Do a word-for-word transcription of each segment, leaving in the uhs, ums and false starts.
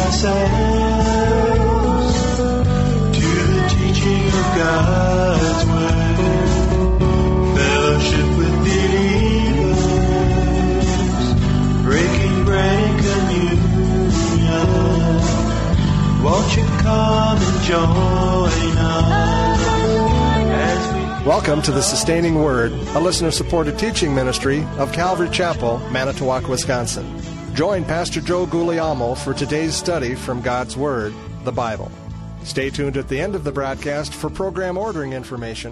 ourselves to the teaching of God's word. Fellowship with believers, breaking bread and communion. Won't you come and join us as we... Welcome to the Sustaining Word, a listener-supported teaching ministry of Calvary Chapel, Manitowoc, Wisconsin. Join Pastor Joe Guglielmo for today's study from God's Word, the Bible. Stay tuned at the end of the broadcast for program ordering information.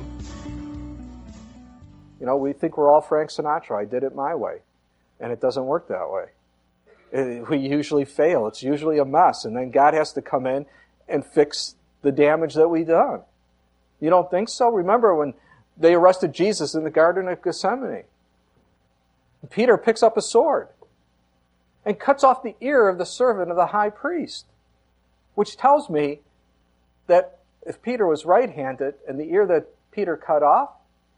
You know, we think we're all Frank Sinatra. I did it my way. And it doesn't work that way. It, we usually fail. It's usually a mess. And then God has to come in and fix the damage that we've done. You don't think so? Remember when they arrested Jesus in the Garden of Gethsemane? Peter picks up a sword and cuts off the ear of the servant of the high priest, which tells me that if Peter was right-handed and the ear that Peter cut off,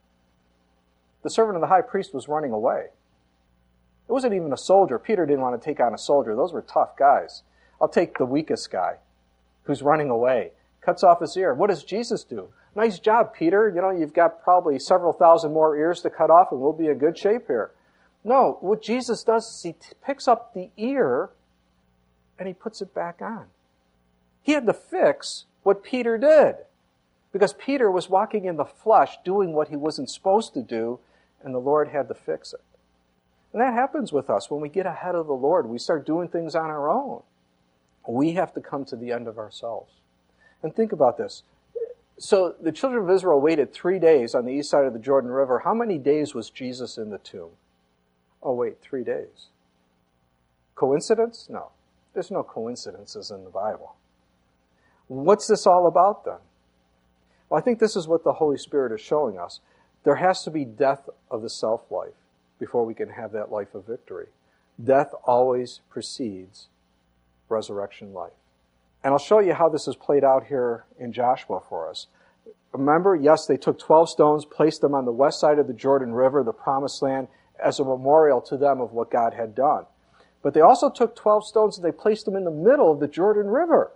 the servant of the high priest was running away. It wasn't even a soldier. Peter didn't want to take on a soldier. Those were tough guys. I'll take the weakest guy who's running away. Cuts off his ear. What does Jesus do? Nice job, Peter. You know, you've got probably several thousand more ears to cut off and we'll be in good shape here. No, what Jesus does is he t- picks up the ear and he puts it back on. He had to fix what Peter did because Peter was walking in the flesh doing what he wasn't supposed to do, and the Lord had to fix it. And that happens with us when we get ahead of the Lord. We start doing things on our own. We have to come to the end of ourselves. And think about this. So the children of Israel waited three days on the east side of the Jordan River. How many days was Jesus in the tomb? Oh, wait, three days. Coincidence? No. There's no coincidences in the Bible. What's this all about then? Well, I think this is what the Holy Spirit is showing us. There has to be death of the self-life before we can have that life of victory. Death always precedes resurrection life. And I'll show you how this is played out here in Joshua for us. Remember, yes, they took twelve stones, placed them on the west side of the Jordan River, the Promised Land, as a memorial to them of what God had done. But they also took twelve stones and they placed them in the middle of the Jordan River.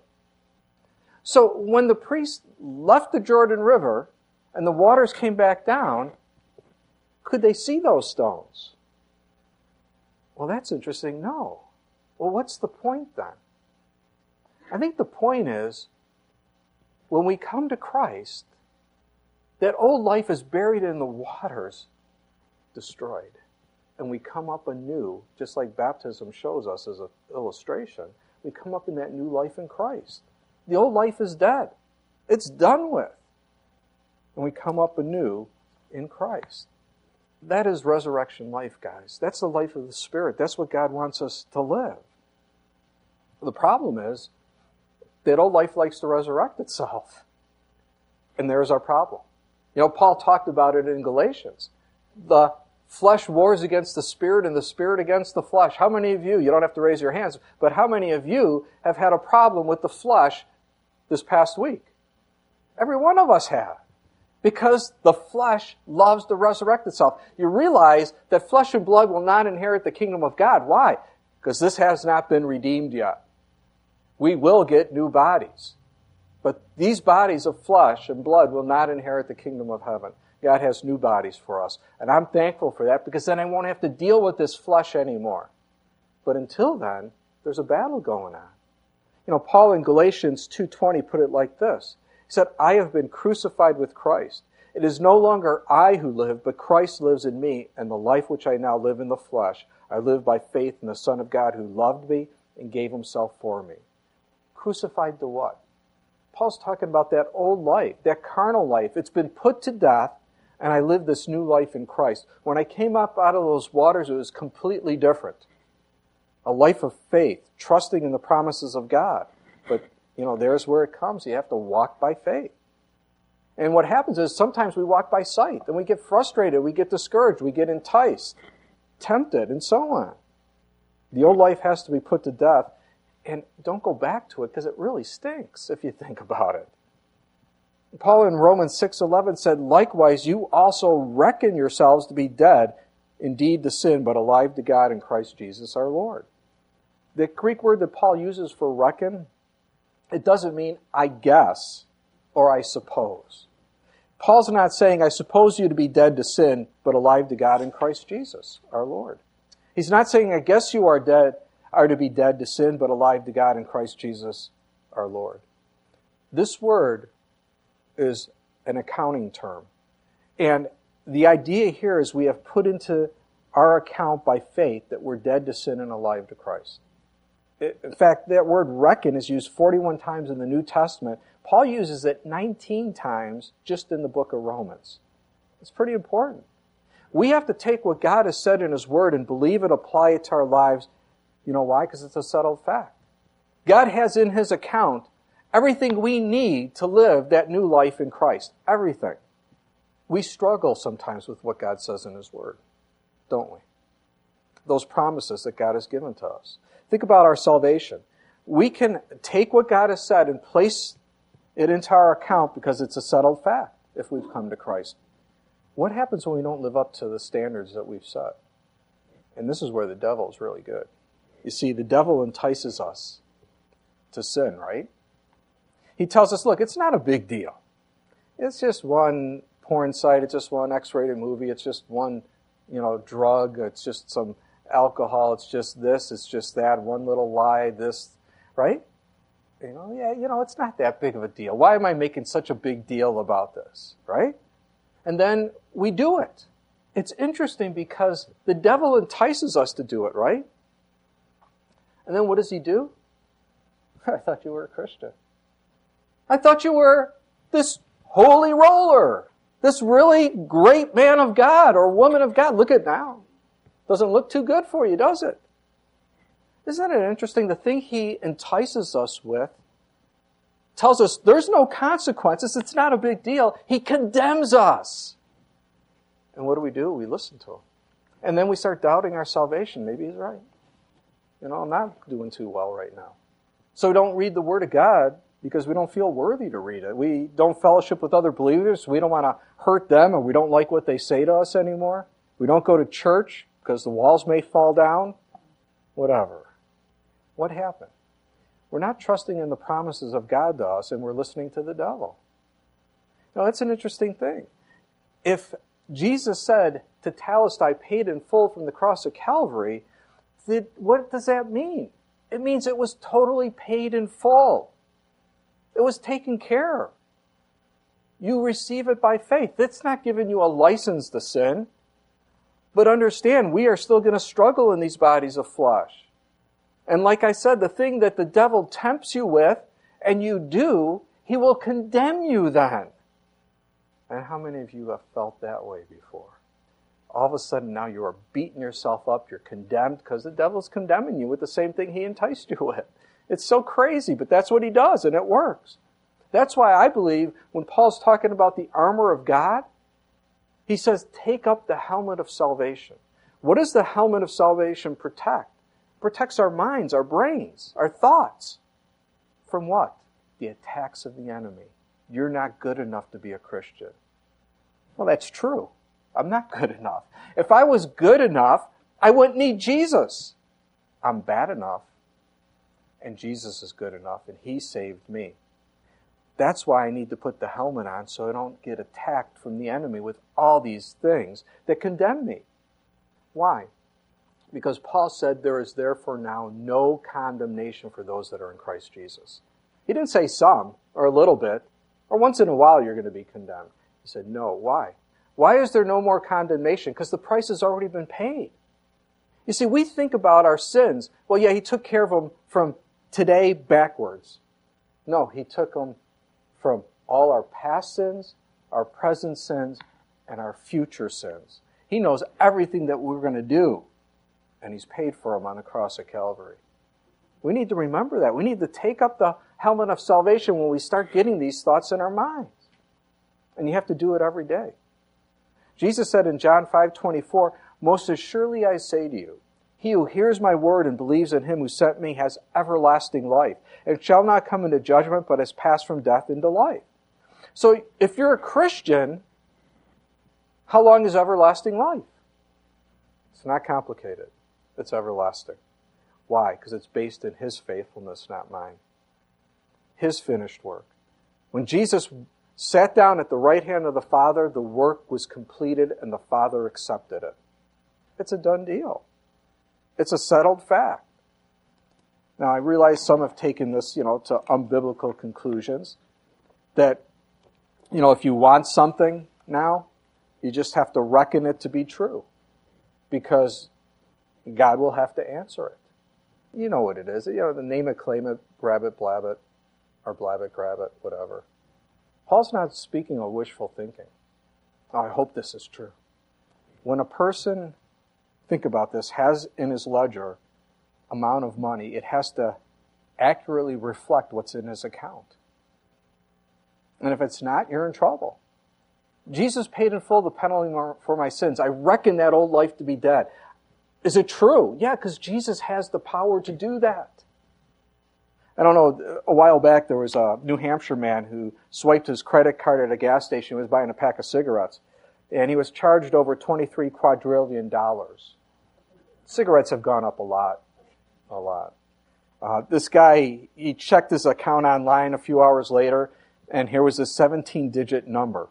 So when the priests left the Jordan River and the waters came back down, could they see those stones? Well, that's interesting. No. Well, what's the point then? I think the point is, when we come to Christ, that old life is buried in the waters, destroyed. And we come up anew, just like baptism shows us as an illustration. We come up in that new life in Christ. The old life is dead. It's done with. And we come up anew in Christ. That is resurrection life, guys. That's the life of the Spirit. That's what God wants us to live. The problem is that old life likes to resurrect itself. And there's our problem. You know, Paul talked about it in Galatians. The flesh wars against the Spirit and the Spirit against the flesh. How many of you, you don't have to raise your hands, but how many of you have had a problem with the flesh this past week? Every one of us have. Because the flesh loves to resurrect itself. You realize that flesh and blood will not inherit the kingdom of God. Why? Because this has not been redeemed yet. We will get new bodies. But these bodies of flesh and blood will not inherit the kingdom of heaven. God has new bodies for us. And I'm thankful for that because then I won't have to deal with this flesh anymore. But until then, there's a battle going on. You know, Paul in Galatians two twenty put it like this. He said, I have been crucified with Christ. It is no longer I who live, but Christ lives in me, and the life which I now live in the flesh, I live by faith in the Son of God who loved me and gave himself for me. Crucified to what? Paul's talking about that old life, that carnal life. It's been put to death, and I live this new life in Christ. When I came up out of those waters, it was completely different. A life of faith, trusting in the promises of God. But, you know, there's where it comes. You have to walk by faith. And what happens is sometimes we walk by sight, and we get frustrated, we get discouraged, we get enticed, tempted, and so on. The old life has to be put to death, and don't go back to it because it really stinks if you think about it. Paul in Romans six eleven said, likewise, you also reckon yourselves to be dead, indeed to sin, but alive to God in Christ Jesus our Lord. The Greek word that Paul uses for reckon, it doesn't mean I guess or I suppose. Paul's not saying, I suppose you to be dead to sin, but alive to God in Christ Jesus, our Lord. He's not saying, I guess you are dead, are to be dead to sin, but alive to God in Christ Jesus, our Lord. This word is an accounting term. And the idea here is we have put into our account by faith that we're dead to sin and alive to Christ. In fact, that word reckon is used forty-one times in the New Testament. Paul uses it nineteen times just in the book of Romans. It's pretty important. We have to take what God has said in His Word and believe it, apply it to our lives. You know why? Because it's a settled fact. God has in His account everything we need to live that new life in Christ. Everything. We struggle sometimes with what God says in His Word, don't we? Those promises that God has given to us. Think about our salvation. We can take what God has said and place it into our account because it's a settled fact if we've come to Christ. What happens when we don't live up to the standards that we've set? And this is where the devil is really good. You see, the devil entices us to sin, right? He tells us, look, it's not a big deal. It's just one porn site, it's just one X-rated movie, it's just one, you know, drug, it's just some alcohol, it's just this, it's just that, one little lie, this, right? You know, yeah, you know, it's not that big of a deal. Why am I making such a big deal about this, right? And then we do it. It's interesting because the devil entices us to do it, right? And then what does he do? I thought you were a Christian. I thought you were this holy roller, this really great man of God or woman of God. Look at now. Doesn't look too good for you, does it? Isn't it interesting? The thing he entices us with tells us there's no consequences. It's not a big deal. He condemns us. And what do we do? We listen to him. And then we start doubting our salvation. Maybe he's right. You know, I'm not doing too well right now. So we don't read the Word of God because we don't feel worthy to read it. We don't fellowship with other believers. We don't want to hurt them, or we don't like what they say to us anymore. We don't go to church because the walls may fall down. Whatever. What happened? We're not trusting in the promises of God to us, and we're listening to the devil. Now, that's an interesting thing. If Jesus said, "Tetelestai," paid in full from the cross of Calvary, did, what does that mean? It means it was totally paid in full. It was taken care of. You receive it by faith. That's not giving you a license to sin. But understand, we are still going to struggle in these bodies of flesh. And like I said, the thing that the devil tempts you with, and you do, he will condemn you then. And how many of you have felt that way before? All of a sudden now you are beating yourself up, you're condemned, because the devil's condemning you with the same thing he enticed you with. It's so crazy, but that's what he does, and it works. That's why I believe when Paul's talking about the armor of God, he says, take up the helmet of salvation. What does the helmet of salvation protect? It protects our minds, our brains, our thoughts. From what? The attacks of the enemy. You're not good enough to be a Christian. Well, that's true. I'm not good enough. If I was good enough, I wouldn't need Jesus. I'm bad enough, and Jesus is good enough, and He saved me. That's why I need to put the helmet on so I don't get attacked from the enemy with all these things that condemn me. Why? Because Paul said there is therefore now no condemnation for those that are in Christ Jesus. He didn't say some, or a little bit, or once in a while you're going to be condemned. He said no. Why? Why is there no more condemnation? Because the price has already been paid. You see, we think about our sins. Well, yeah, He took care of them from today backwards. No, He took them from all our past sins, our present sins, and our future sins. He knows everything that we're going to do, and He's paid for them on the cross of Calvary. We need to remember that. We need to take up the helmet of salvation when we start getting these thoughts in our minds. And you have to do it every day. Jesus said in John five twenty-four, "Most assuredly I say to you, he who hears my word and believes in Him who sent me has everlasting life, and shall not come into judgment, but has passed from death into life." So if you're a Christian, how long is everlasting life? It's not complicated. It's everlasting. Why? Because it's based in His faithfulness, not mine. His finished work. When Jesus sat down at the right hand of the Father, the work was completed and the Father accepted it. It's a done deal. It's a settled fact. Now, I realize some have taken this, you know, to unbiblical conclusions. That, you know, if you want something now, you just have to reckon it to be true. Because God will have to answer it. You know what it is. You know, the name it, claim it, grab it, blab it, or blab it, grab it, whatever. Paul's not speaking of wishful thinking. Oh, I hope this is true. When a person, think about this, has in his ledger amount of money, it has to accurately reflect what's in his account. And if it's not, you're in trouble. Jesus paid in full the penalty for my sins. I reckon that old life to be dead. Is it true? Yeah, because Jesus has the power to do that. I don't know, a while back there was a New Hampshire man who swiped his credit card at a gas station. He was buying a pack of cigarettes. And he was charged over twenty-three quadrillion dollars. Cigarettes have gone up a lot. A lot. Uh, this guy, he checked his account online a few hours later, and here was a seventeen-digit number.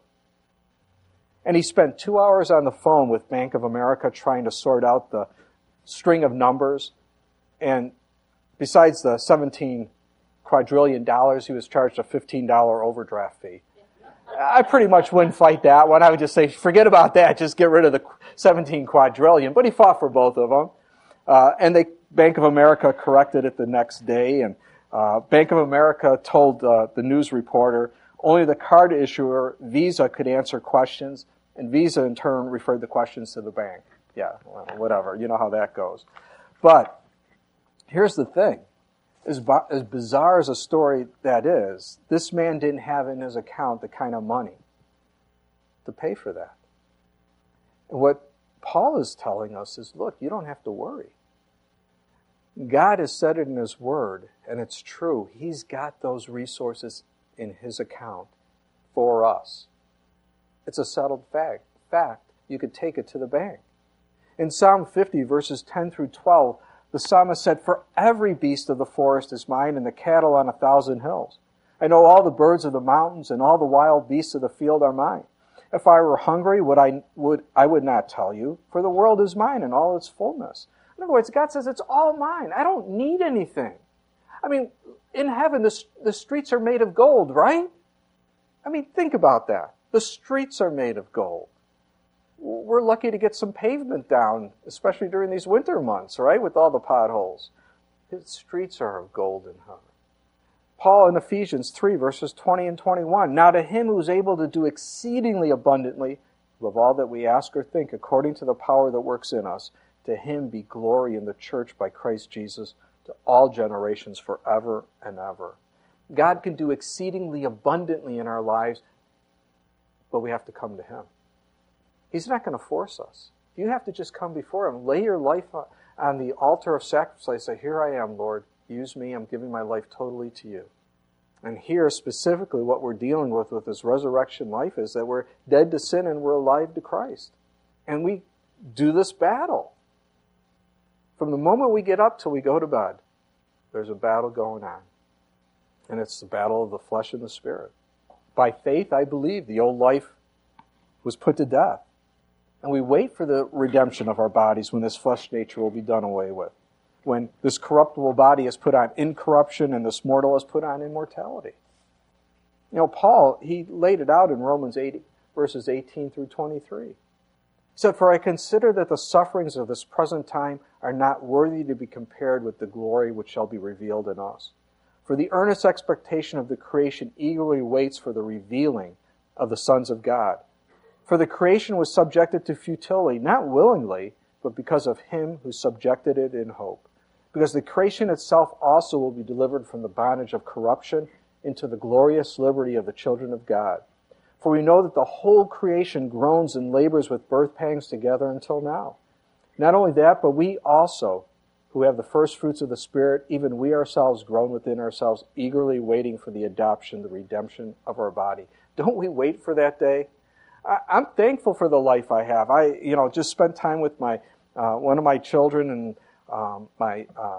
And he spent two hours on the phone with Bank of America trying to sort out the string of numbers. And besides the seventeen quadrillion dollars, he was charged a fifteen dollars overdraft fee. I pretty much wouldn't fight that one. I would just say, forget about that. Just get rid of the seventeen quadrillion. But he fought for both of them. Uh, and they, Bank of America corrected it the next day. And uh, Bank of America told uh, the news reporter only the card issuer, Visa, could answer questions. And Visa, in turn, referred the questions to the bank. Yeah, well, whatever. You know how that goes. But here's the thing. As, as bizarre as a story that is, this man didn't have in his account the kind of money to pay for that. And what Paul is telling us is, look, you don't have to worry. God has said it in His Word, and it's true. He's got those resources in His account for us. It's a settled fact. Fact, you could take it to the bank. In Psalm fifty, verses ten through twelve, the psalmist said, "For every beast of the forest is mine, and the cattle on a thousand hills. I know all the birds of the mountains, and all the wild beasts of the field are mine. If I were hungry, would I would I would not tell you, for the world is mine and all its fullness." In other words, God says, it's all mine. I don't need anything. I mean, in heaven, the, the streets are made of gold, right? I mean, think about that. The streets are made of gold. We're lucky to get some pavement down, especially during these winter months, right, with all the potholes. The streets are of gold in heaven. Paul in Ephesians three, verses twenty and twenty-one, "Now to Him who is able to do exceedingly abundantly above all that we ask or think, according to the power that works in us, to Him be glory in the church by Christ Jesus to all generations forever and ever." God can do exceedingly abundantly in our lives, but we have to come to Him. He's not going to force us. You have to just come before Him. Lay your life on the altar of sacrifice. Say, here I am, Lord. Use me. I'm giving my life totally to you. And here, specifically, what we're dealing with with this resurrection life is that we're dead to sin and we're alive to Christ. And we do this battle. From the moment we get up till we go to bed, there's a battle going on. And it's the battle of the flesh and the spirit. By faith, I believe the old life was put to death. And we wait for the redemption of our bodies when this flesh nature will be done away with. When this corruptible body is put on incorruption and this mortal is put on immortality. You know, Paul, he laid it out in Romans eight, verses eighteen through twenty-three. He said, "For I consider that the sufferings of this present time are not worthy to be compared with the glory which shall be revealed in us. For the earnest expectation of the creation eagerly waits for the revealing of the sons of God. For the creation was subjected to futility, not willingly, but because of Him who subjected it in hope. Because the creation itself also will be delivered from the bondage of corruption into the glorious liberty of the children of God. For we know that the whole creation groans and labors with birth pangs together until now. Not only that, but we also, who have the first fruits of the Spirit, even we ourselves groan within ourselves, eagerly waiting for the adoption, the redemption of our body." Don't we wait for that day? I, I'm thankful for the life I have. I, you know, just spent time with my uh, one of my children and um, my uh,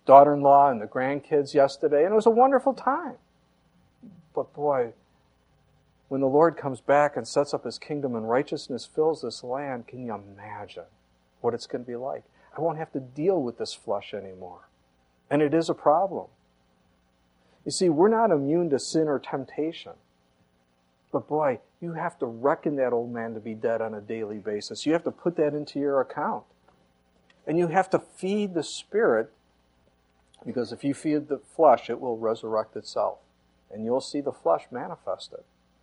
daughter-in-law and the grandkids yesterday, and it was a wonderful time. But boy, when the Lord comes back and sets up His kingdom and righteousness fills this land, can you imagine what it's going to be like? I won't have to deal with this flesh anymore. And it is a problem. You see, we're not immune to sin or temptation. But boy, you have to reckon that old man to be dead on a daily basis. You have to put that into your account. And you have to feed the Spirit, because if you feed the flesh, it will resurrect itself. And you'll see the flesh manifested.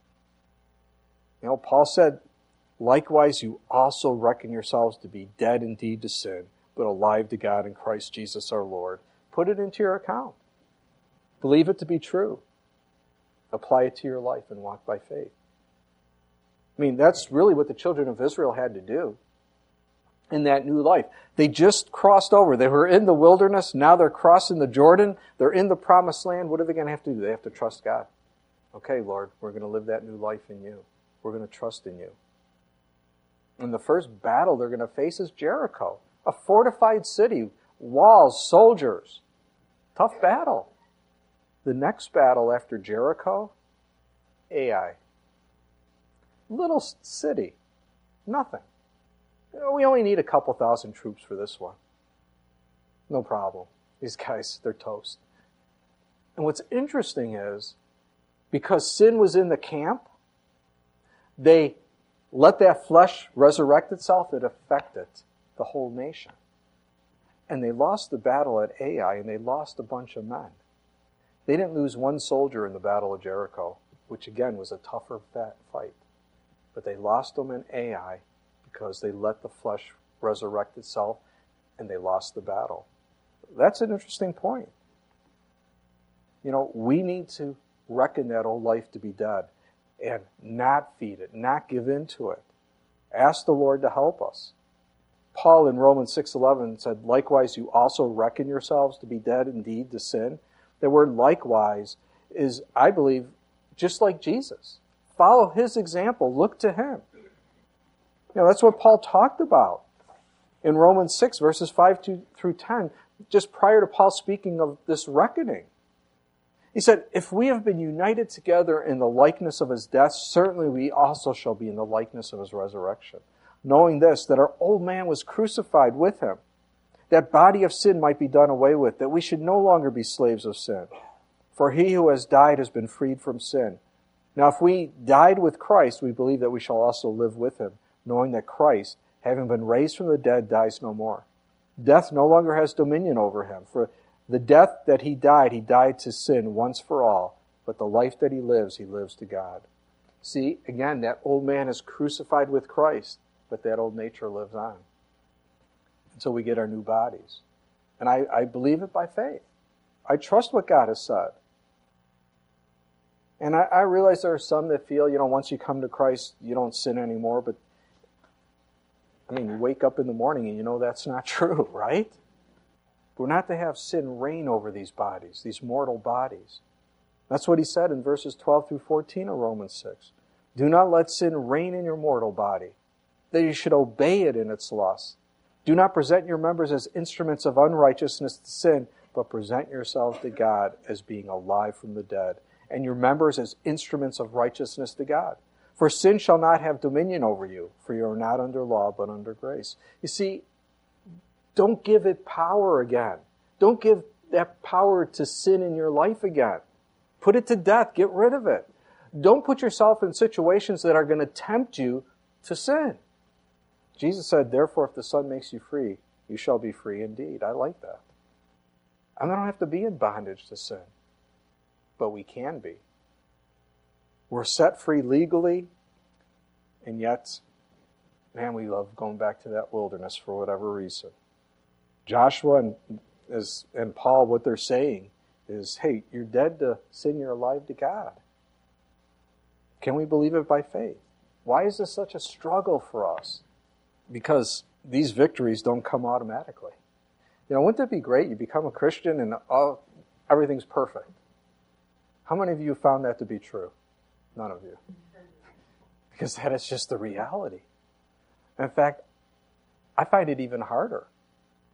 You know, Paul said, likewise, you also reckon yourselves to be dead indeed to sin, but alive to God in Christ Jesus our Lord. Put it into your account. Believe it to be true. Apply it to your life and walk by faith. I mean, that's really what the children of Israel had to do in that new life. They just crossed over. They were in the wilderness. Now they're crossing the Jordan. They're in the promised land. What are they going to have to do? They have to trust God. Okay, Lord, we're going to live that new life in you. We're going to trust in you. And the first battle they're going to face is Jericho, a fortified city, walls, soldiers. Tough battle. The next battle after Jericho, Ai. Little city. Nothing. We only need a couple thousand troops for this one. No problem. These guys, they're toast. And what's interesting is, because sin was in the camp, they let that flesh resurrect itself. It affected the whole nation. And they lost the battle at Ai, and they lost a bunch of men. They didn't lose one soldier in the Battle of Jericho, which again was a tougher fight. But they lost them in Ai because they let the flesh resurrect itself, and they lost the battle. That's an interesting point. You know, we need to reckon that old life to be dead and not feed it, not give in to it. Ask the Lord to help us. Paul in Romans six eleven said, likewise you also reckon yourselves to be dead indeed to sin. The word likewise is, I believe, just like Jesus. Follow His example. Look to Him. You know, that's what Paul talked about in Romans six, verses five through ten, just prior to Paul speaking of this reckoning. He said, if we have been united together in the likeness of His death, certainly we also shall be in the likeness of His resurrection. Knowing this, that our old man was crucified with Him, that body of sin might be done away with, that we should no longer be slaves of sin. For he who has died has been freed from sin. Now if we died with Christ, we believe that we shall also live with Him, knowing that Christ, having been raised from the dead, dies no more. Death no longer has dominion over Him. For the death that He died, He died to sin once for all, but the life that He lives, He lives to God. See, again, that old man is crucified with Christ, but that old nature lives on until we get our new bodies. And I, I believe it by faith. I trust what God has said. And I, I realize there are some that feel, you know, once you come to Christ, you don't sin anymore. But, I mean, you wake up in the morning and you know that's not true, right? We're not to have sin reign over these bodies, these mortal bodies. That's what he said in verses twelve through fourteen of Romans six. Do not let sin reign in your mortal body, that you should obey it in its lusts. Do not present your members as instruments of unrighteousness to sin, but present yourselves to God as being alive from the dead, and your members as instruments of righteousness to God. For sin shall not have dominion over you, for you are not under law, but under grace. You see, don't give it power again. Don't give that power to sin in your life again. Put it to death. Get rid of it. Don't put yourself in situations that are going to tempt you to sin. Jesus said, therefore, if the Son makes you free, you shall be free indeed. I like that. I don't have to be in bondage to sin, but we can be. We're set free legally, and yet, man, we love going back to that wilderness for whatever reason. Joshua and, as, and Paul, what they're saying is, hey, you're dead to sin, you're alive to God. Can we believe it by faith? Why is this such a struggle for us? Because these victories don't come automatically. You know, wouldn't it be great? You become a Christian and oh, everything's perfect. How many of you found that to be true? None of you. Because that is just the reality. In fact, I find it even harder.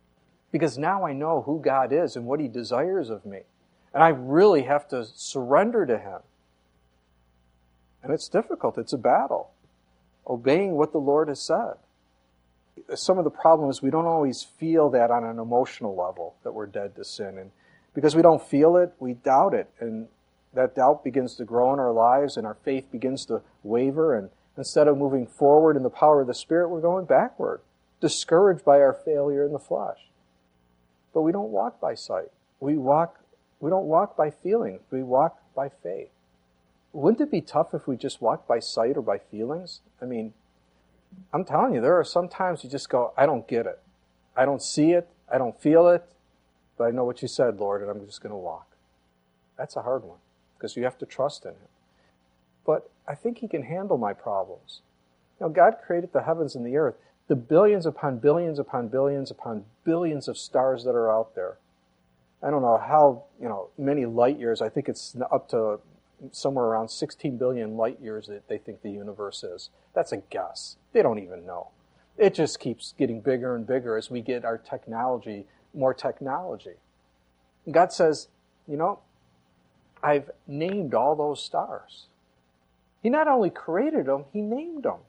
Because now I know who God is and what He desires of me. And I really have to surrender to Him. And it's difficult. It's a battle. Obeying what the Lord has said. Some of the problem is we don't always feel that on an emotional level, that we're dead to sin. And because we don't feel it, we doubt it. And that doubt begins to grow in our lives, and our faith begins to waver. And instead of moving forward in the power of the Spirit, we're going backward, discouraged by our failure in the flesh. But we don't walk by sight. We walk. We don't walk by feelings. We walk by faith. Wouldn't it be tough if we just walked by sight or by feelings? I mean, I'm telling you, there are some times you just go, I don't get it. I don't see it. I don't feel it. But I know what you said, Lord, and I'm just going to walk. That's a hard one, because you have to trust in Him. But I think He can handle my problems. You know, God created the heavens and the earth, the billions upon billions upon billions upon billions of stars that are out there. I don't know how, you know, many light years. I think it's up to somewhere around sixteen billion light years that they think the universe is. That's a guess. They don't even know. It just keeps getting bigger and bigger as we get our technology, more technology. And God says, you know, I've named all those stars. He not only created them, He named them.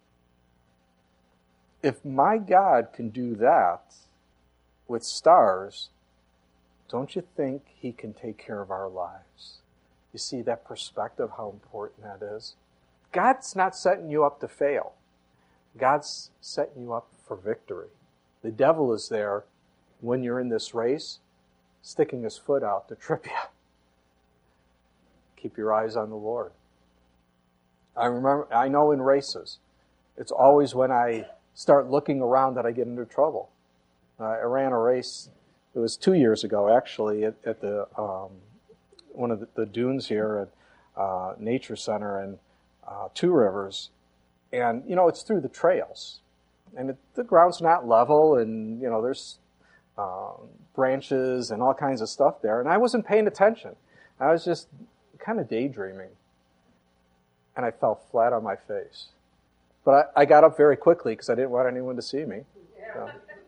If my God can do that with stars, don't you think He can take care of our lives? You see that perspective, how important that is? God's not setting you up to fail. God's setting you up for victory. The devil is there when you're in this race, sticking his foot out to trip you. Keep your eyes on the Lord. I remember, I know in races, it's always when I start looking around that I get into trouble. Uh, I ran a race, it was two years ago actually, at, at the um, one of the, the dunes here at uh, Nature Center in uh, Two Rivers. And, you know, it's through the trails. And it, the ground's not level, and, you know, there's um, branches and all kinds of stuff there. And I wasn't paying attention. I was just kind of daydreaming. And I fell flat on my face. But I, I got up very quickly because I didn't want anyone to see me. So.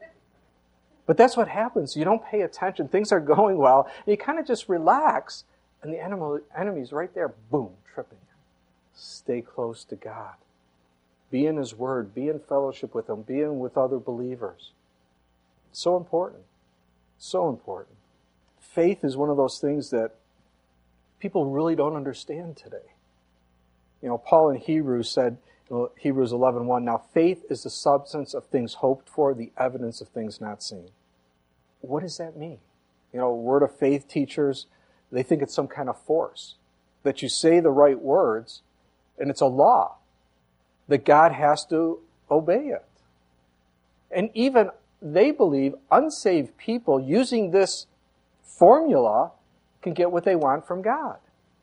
But that's what happens. You don't pay attention. Things are going well. And you kind of just relax. And the enemy, enemy's right there, boom, tripping you. Stay close to God. Be in His Word. Be in fellowship with Him. Be in with other believers. So important. So important. Faith is one of those things that people really don't understand today. You know, Paul in Hebrews said, Hebrews eleven one, now faith is the substance of things hoped for, the evidence of things not seen. What does that mean? You know, word of faith teachers, they think it's some kind of force. That you say the right words, and it's a law. That God has to obey it. And even they believe unsaved people using this formula can get what they want from God.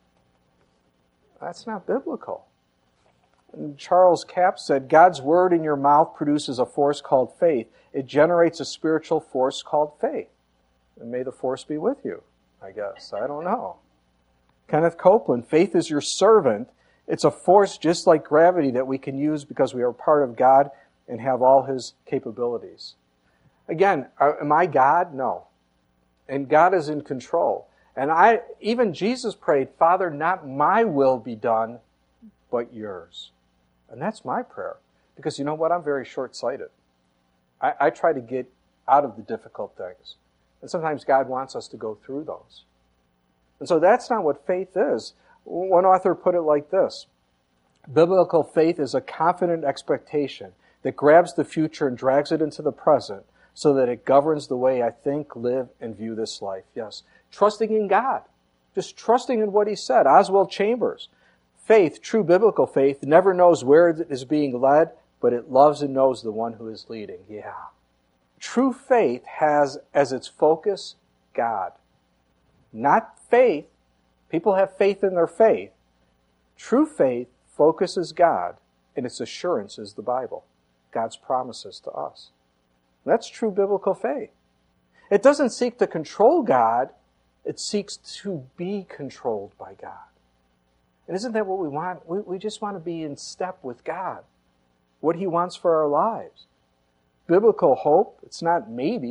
That's not biblical. And Charles Capps said, God's word in your mouth produces a force called faith. It generates a spiritual force called faith. And may the force be with you, I guess. I don't know. Kenneth Copeland, faith is your servant. It's a force just like gravity that we can use because we are part of God and have all His capabilities. Again, am I God? No. And God is in control. And I, even Jesus prayed, Father, not my will be done, but yours. And that's my prayer. Because you know what? I'm very short-sighted. I, I try to get out of the difficult things. And sometimes God wants us to go through those. And so that's not what faith is. One author put it like this. Biblical faith is a confident expectation that grabs the future and drags it into the present so that it governs the way I think, live, and view this life. Yes. Trusting in God. Just trusting in what He said. Oswald Chambers. Faith, true biblical faith, never knows where it is being led, but it loves and knows the one who is leading. Yeah. True faith has as its focus God. Not faith. People have faith in their faith. True faith focuses God, and its assurance is the Bible. God's promises to us. That's true biblical faith. It doesn't seek to control God. It seeks to be controlled by God. And isn't that what we want? We, we just want to be in step with God. What He wants for our lives. Biblical hope, it's not maybe.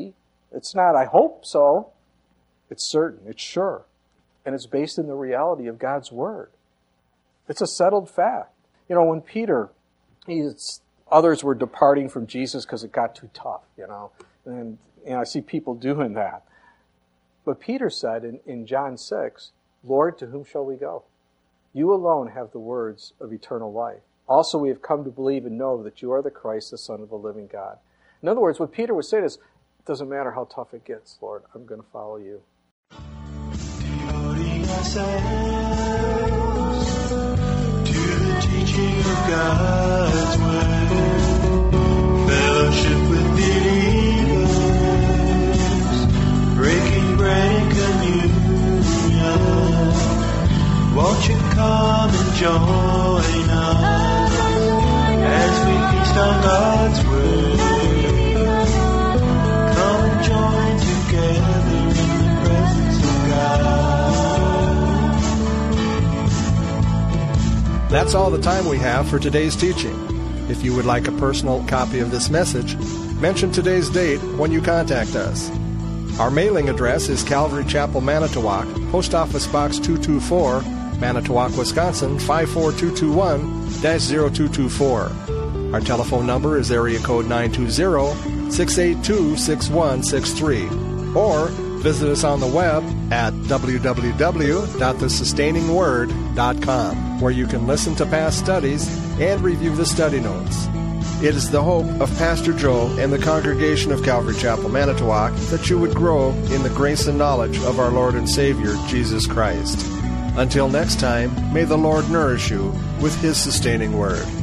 It's not, I hope so. It's certain. It's sure. And it's based in the reality of God's Word. It's a settled fact. You know, when Peter, he's, others were departing from Jesus because it got too tough, you know. And you know, I see people doing that. But Peter said in, in John six, Lord, to whom shall we go? You alone have the words of eternal life. Also, we have come to believe and know that you are the Christ, the Son of the living God. In other words, what Peter was saying is, it doesn't matter how tough it gets, Lord, I'm going to follow you. Devoting ourselves to the teaching of God's Word, fellowship with believers, breaking bread and communion. Won't you come and join us as we feast on God's Word? Come and join together in the presence of God. That's all the time we have for today's teaching. If you would like a personal copy of this message, mention today's date when you contact us. Our mailing address is Calvary Chapel, Manitowoc, Post Office Box two two four, Manitowoc, Wisconsin five four two two one dash zero two two four. Our telephone number is area code nine two zero, six eight two, six one six three. Or visit us on the web at w w w dot the sustaining word dot com, where you can listen to past studies and review the study notes. It is the hope of Pastor Joe and the congregation of Calvary Chapel, Manitowoc, that you would grow in the grace and knowledge of our Lord and Savior, Jesus Christ. Until next time, may the Lord nourish you with His sustaining word.